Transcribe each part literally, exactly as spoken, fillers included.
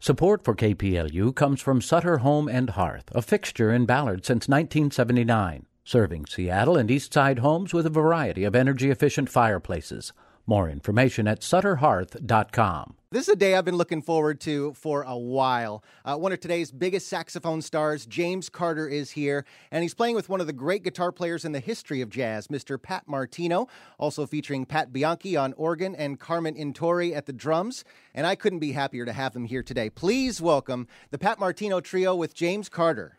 Support for K P L U comes from Sutter Home and Hearth, a fixture in Ballard since nineteen seventy-nine, serving Seattle and East Side homes with a variety of energy-efficient fireplaces. More information at sutter hearth dot com. This is a day I've been looking forward to for a while. Uh, one of today's biggest saxophone stars, James Carter, is here, and he's playing with one of the great guitar players in the history of jazz, Mister Pat Martino, also featuring Pat Bianchi on organ and Carmen Intori at the drums. And I couldn't be happier to have them here today. Please welcome the Pat Martino Trio with James Carter.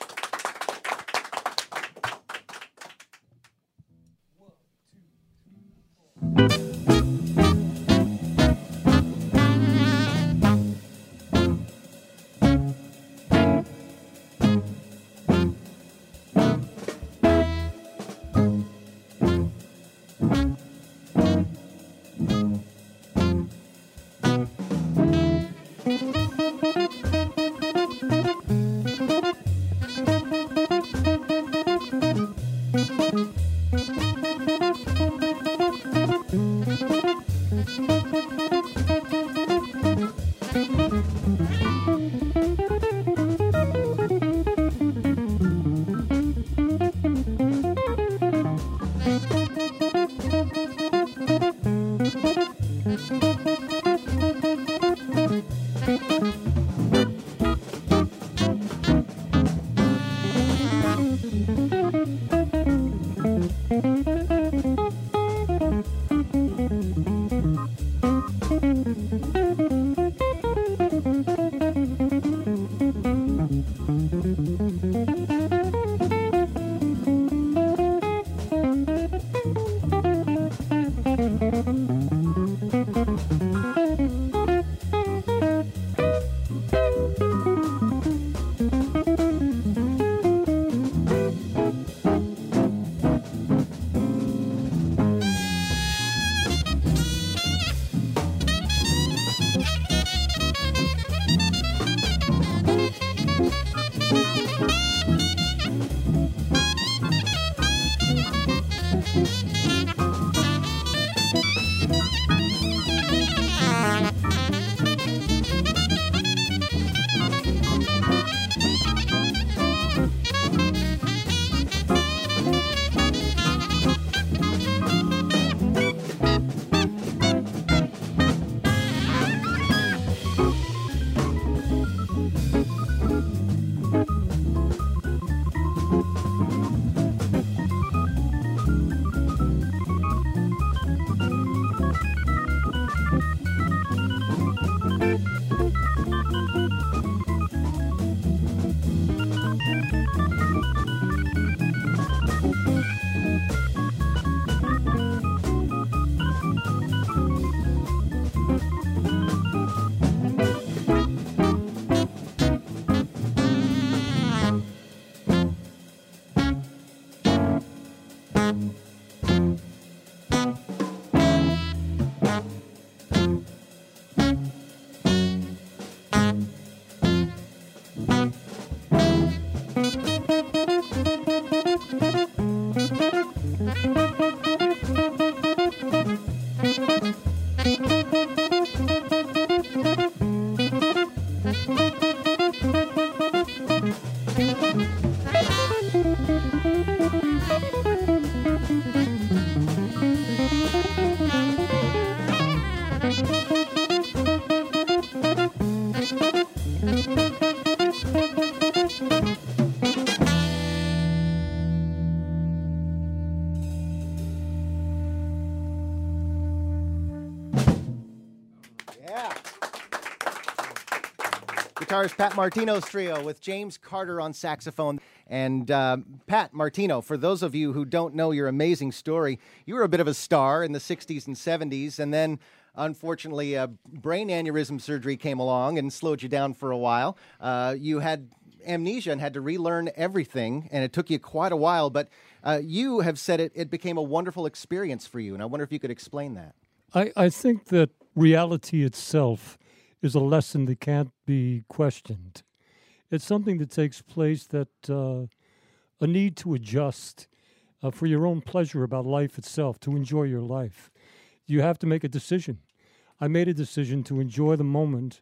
Guitarist Pat Martino's trio with James Carter on saxophone. And uh, Pat Martino, for those of you who don't know your amazing story, you were a bit of a star in the sixties and seventies, and then unfortunately a brain aneurysm surgery came along and slowed you down for a while. Uh, you had amnesia and had to relearn everything, and it took you quite a while, but uh, you have said it, it became a wonderful experience for you, and I wonder if you could explain that. I, I think that reality itself is a lesson that can't be questioned. It's something that takes place that uh, a need to adjust uh, for your own pleasure about life itself, to enjoy your life. You have to make a decision. I made a decision to enjoy the moment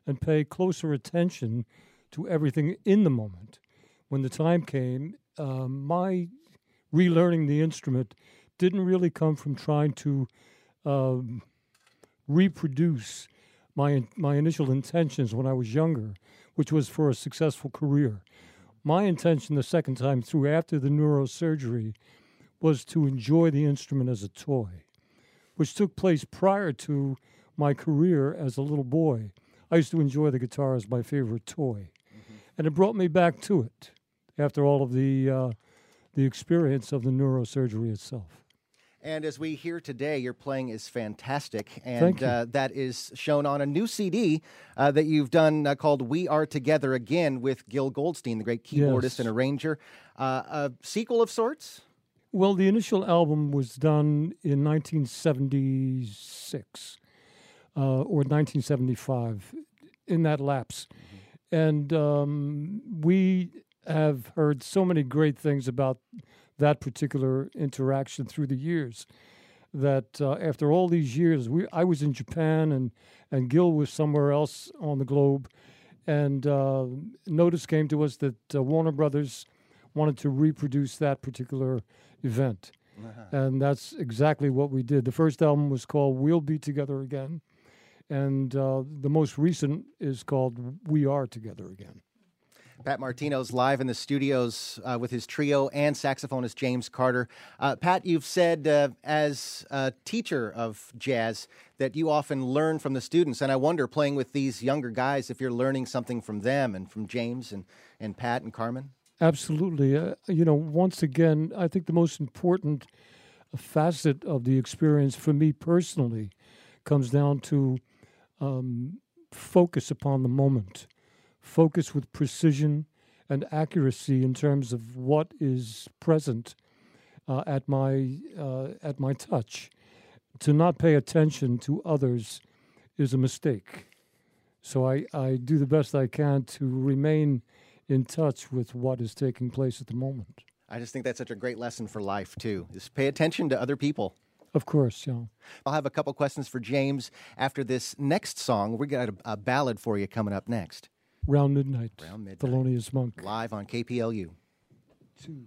and pay closer attention to everything in the moment. When the time came, um, my relearning the instrument didn't really come from trying to um, reproduce my my initial intentions when I was younger, which was for a successful career. My intention the second time through after the neurosurgery was to enjoy the instrument as a toy, which took place prior to my career as a little boy. I used to enjoy the guitar as my favorite toy. Mm-hmm. And it brought me back to it after all of the uh, the experience of the neurosurgery itself. And as we hear today, your playing is fantastic, and Thank you. Uh, that is shown on a new C D uh, that you've done uh, called We Are Together Again with Gil Goldstein, the great keyboardist Yes. and arranger. Uh, a sequel of sorts? Well, the initial album was done in nineteen seventy-six uh, or nineteen seventy-five, in that lapse. Mm-hmm. And um, we have heard so many great things about that particular interaction through the years that uh, after all these years, we I was in Japan and, and Gil was somewhere else on the globe. And uh, notice came to us that uh, Warner Brothers wanted to reproduce that particular event. Uh-huh. And that's exactly what we did. The first album was called We'll Be Together Again. And uh, the most recent is called We Are Together Again. Pat Martino's live in the studios uh, with his trio and saxophonist James Carter. Uh, Pat, you've said uh, as a teacher of jazz that you often learn from the students, and I wonder, playing with these younger guys, if you're learning something from them and from James and, and Pat and Carmen? Absolutely. Uh, you know, once again, I think the most important facet of the experience for me personally comes down to um, focus upon the moment. Focus with precision and accuracy in terms of what is present uh, at my uh, at my touch. To not pay attention to others is a mistake. So I, I do the best I can to remain in touch with what is taking place at the moment. I just think that's such a great lesson for life, too, is pay attention to other people. Of course, yeah. I'll have a couple questions for James after this next song. We've got a, a ballad for you coming up next. Round Midnight, Round Midnight. Thelonious Monk. Live on K P L U. Two,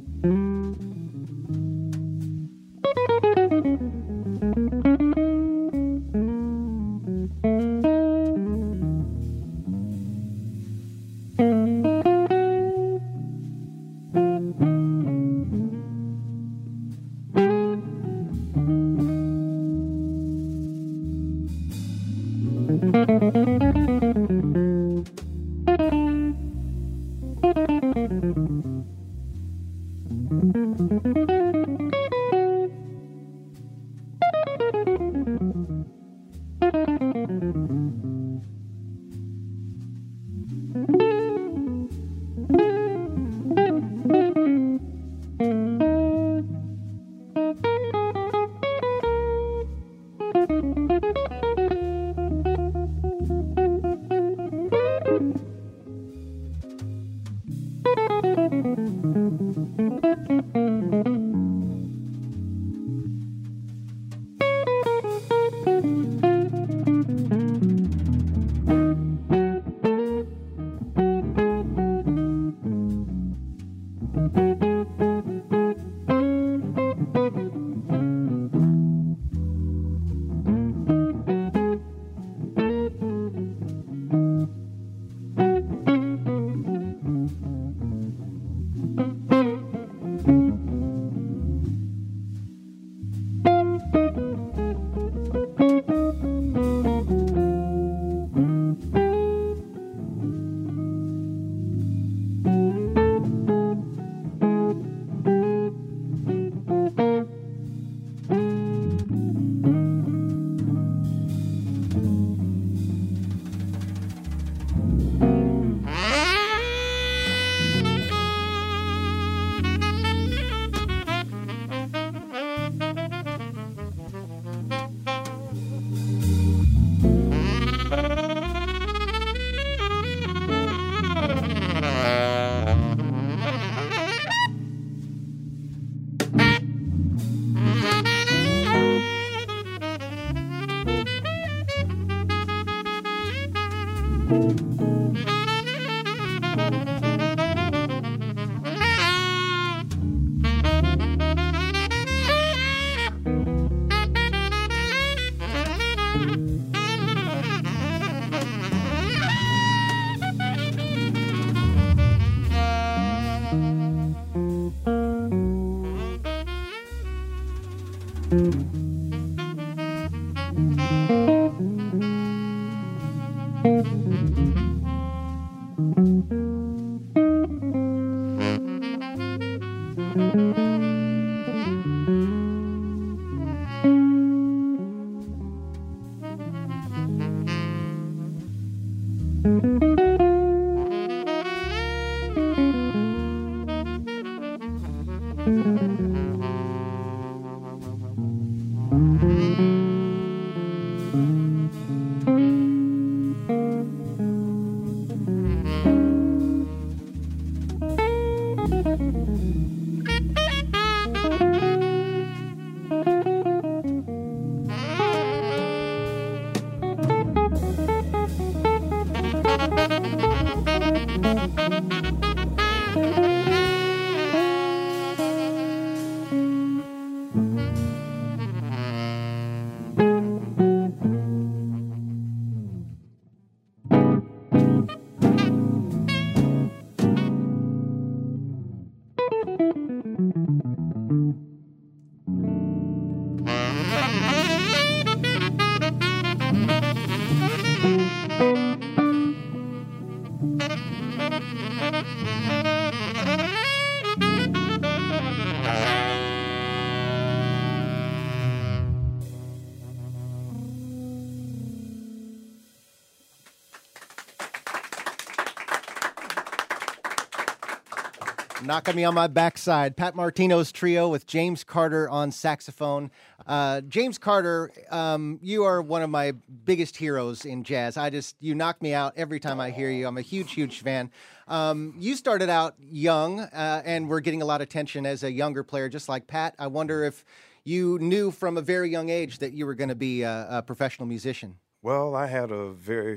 Knocking me on my backside. Pat Martino's trio with James Carter on saxophone. Uh, James Carter, um, you are one of my biggest heroes in jazz. I just, you knock me out every time I hear you. I'm a huge, huge fan. Um, you started out young uh, and were getting a lot of attention as a younger player, just like Pat. I wonder if you knew from a very young age that you were going to be a, a professional musician. Well, I had a very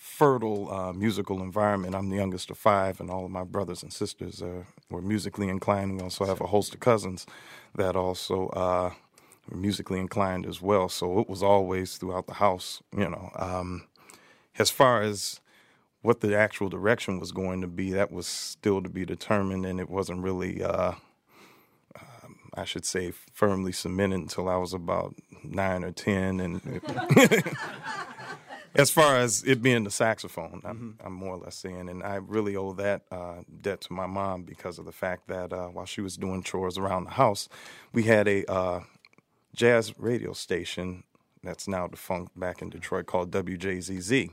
fertile uh, musical environment. I'm the youngest of five, and all of my brothers and sisters uh, were musically inclined. We also have a host of cousins that also uh, were musically inclined as well. So it was always throughout the house, you know. Um, as far as what the actual direction was going to be, that was still to be determined, and it wasn't really, uh, um, I should say, firmly cemented until I was about nine or ten. And it, as far as it being the saxophone, I'm, mm-hmm. I'm more or less saying, and I really owe that uh, debt to my mom because of the fact that uh, while she was doing chores around the house, we had a uh, jazz radio station that's now defunct back in Detroit called W J Z Z.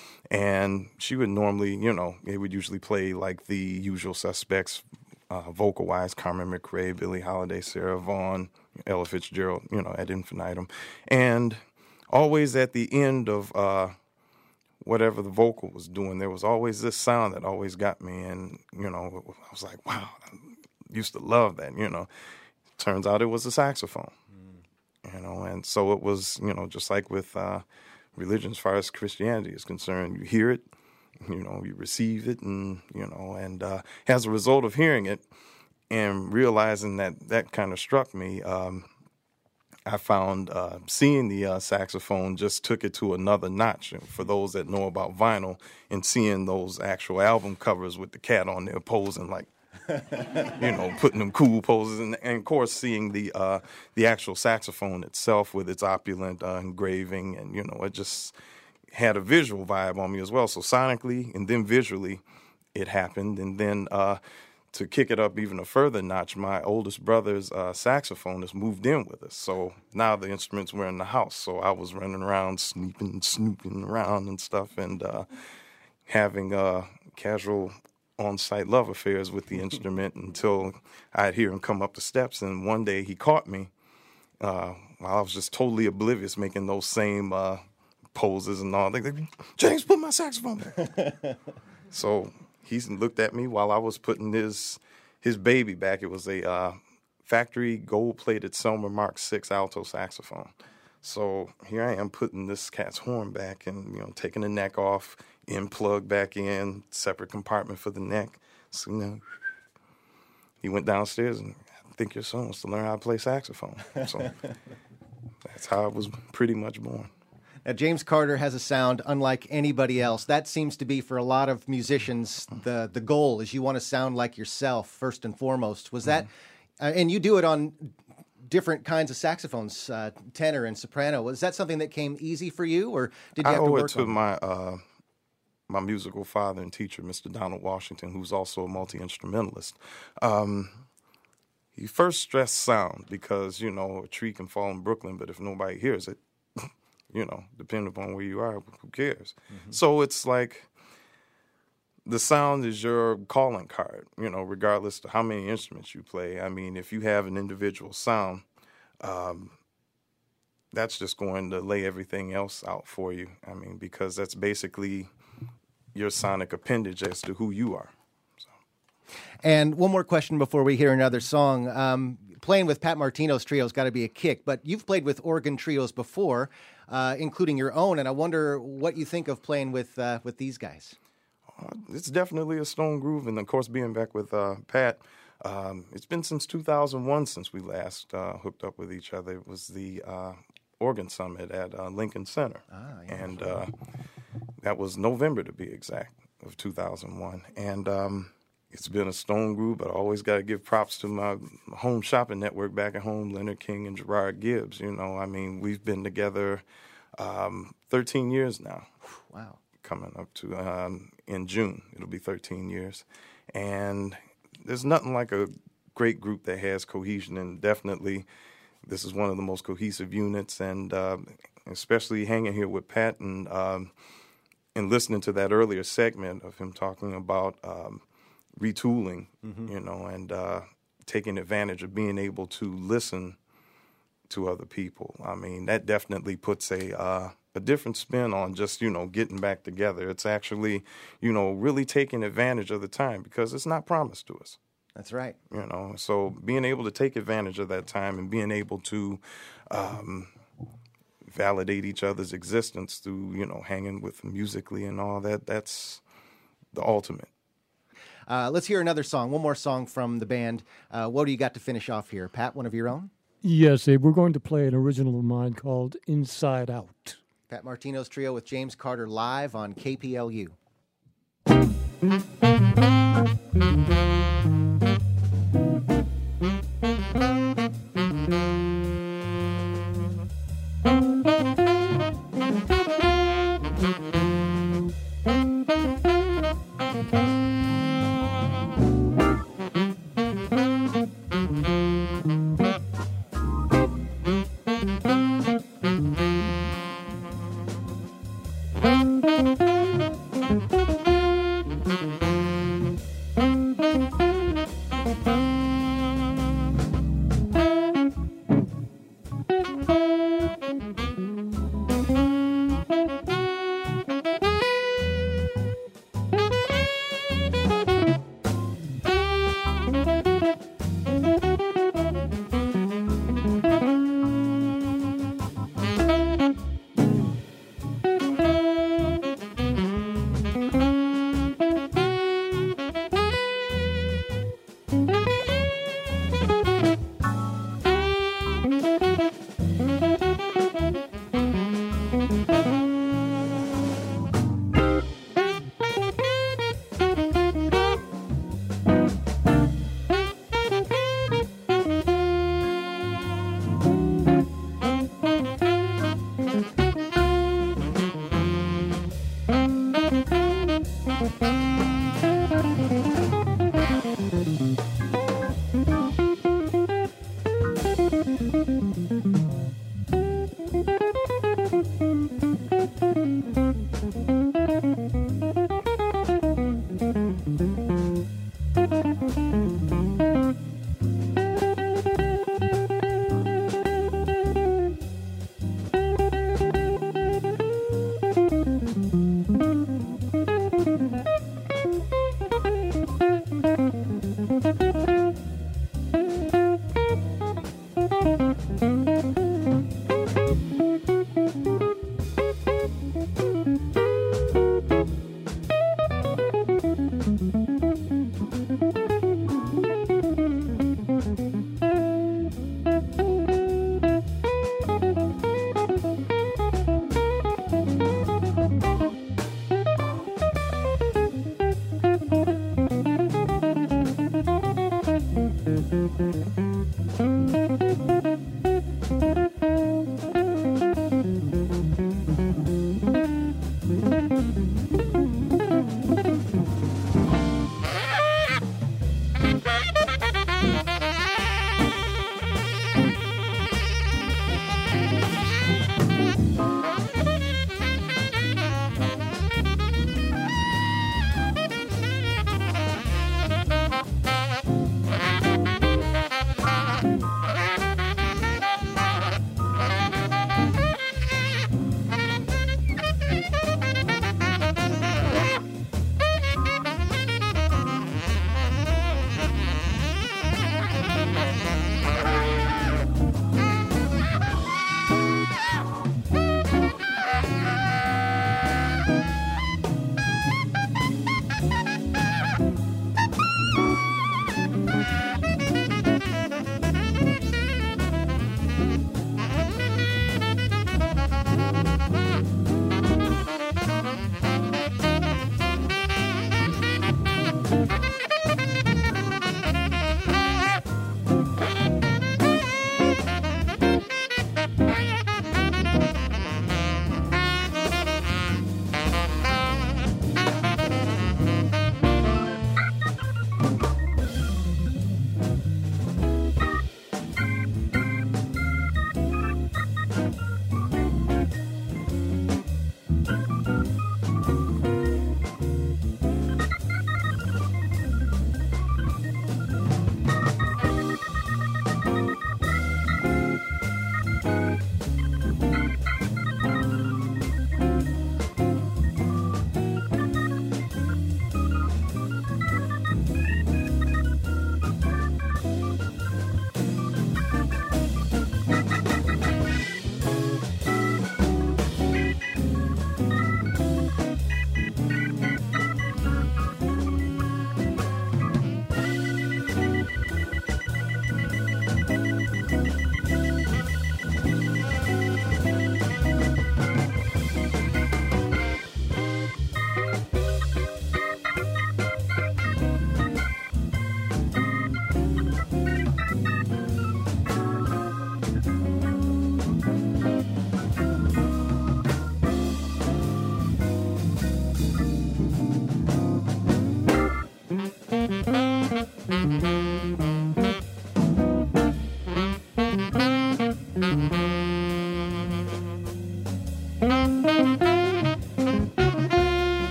And she would normally, you know, they would usually play like the usual suspects, uh, vocal-wise, Carmen McRae, Billie Holiday, Sarah Vaughan, Ella Fitzgerald, you know, ad infinitum. And always at the end of uh, whatever the vocal was doing, there was always this sound that always got me. And, you know, I was like, wow, I used to love that, you know. Turns out it was a saxophone, mm. you know. And so it was, you know, just like with Uh, religion, as far as Christianity is concerned, you hear it, you know, you receive it, and, you know, and uh, as a result of hearing it and realizing that that kind of struck me, um, I found uh, seeing the uh, saxophone just took it to another notch. And for those that know about vinyl and seeing those actual album covers with the cat on there posing like, you know, putting them cool poses, and, and of course seeing the uh, the actual saxophone itself with its opulent uh, engraving, and you know, it just had a visual vibe on me as well. So sonically and then visually, it happened. And then uh, to kick it up even a further notch, my oldest brother's uh, saxophonist moved in with us. So now the instruments were in the house. So I was running around, snooping, snooping around and stuff, and uh, having uh, casual on-site love affairs with the instrument until I'd hear him come up the steps. And one day he caught me uh, while I was just totally oblivious, making those same uh, poses and all. They, they, James, put my saxophone back. So he looked at me while I was putting his his baby back. It was a uh, factory gold-plated Selmer Mark six alto saxophone. So here I am putting this cat's horn back and, you know, taking the neck off, in plug back in, separate compartment for the neck. So, you know, he went downstairs and I think your son wants to learn how to play saxophone. So that's how I was pretty much born. Now, James Carter has a sound unlike anybody else. That seems to be, for a lot of musicians, the the goal is you want to sound like yourself first and foremost. Was that, mm-hmm. uh, and you do it on different kinds of saxophones, uh, tenor and soprano. Was that something that came easy for you, or did you I have to owe work it to on my uh, my musical father and teacher, Mister Donald Washington, who's also a multi-instrumentalist. Um, he first stressed sound because, you know, a tree can fall in Brooklyn, but if nobody hears it, you know, depending upon where you are, who cares? Mm-hmm. So it's like the sound is your calling card, you know, regardless of how many instruments you play. I mean, if you have an individual sound, um, that's just going to lay everything else out for you. I mean, because that's basically your sonic appendage as to who you are. So. And one more question before we hear another song. Um, playing with Pat Martino's trio's got to be a kick, but you've played with organ trios before, uh, including your own, and I wonder what you think of playing with uh, with these guys. Uh, it's definitely a stone groove, and of course, being back with uh, Pat, um, it's been since two thousand one since we last uh, hooked up with each other. It was the uh, Organ Summit at uh, Lincoln Center, ah, yeah. and uh, that was November, to be exact, of two thousand one. And um, it's been a stone groove, but I always got to give props to my home shopping network back at home, Leonard King and Gerard Gibbs. You know, I mean, we've been together um, thirteen years now. Wow. Coming up to um, in June, it'll be thirteen years, and there's nothing like a great group that has cohesion, and definitely this is one of the most cohesive units, and uh, especially hanging here with Pat and um, and listening to that earlier segment of him talking about um, retooling, mm-hmm. you know, and uh, taking advantage of being able to listen to other people. I mean, that definitely puts a uh, a different spin on just, you know, getting back together. It's actually, you know, really taking advantage of the time because it's not promised to us. That's right. You know, so being able to take advantage of that time and being able to um, validate each other's existence through, you know, hanging with musically and all that. That's the ultimate. Uh, let's hear another song, one more song from the band. Uh, what do you got to finish off here? Pat, one of your own? Yes, Abe, we're going to play an original of mine called Inside Out. Pat Martino's Trio with James Carter live on K P L U.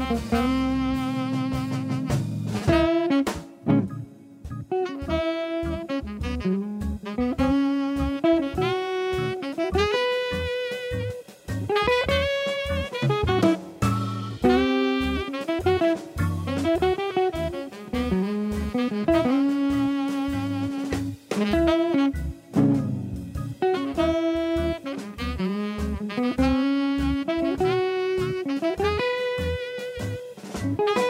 Thank you.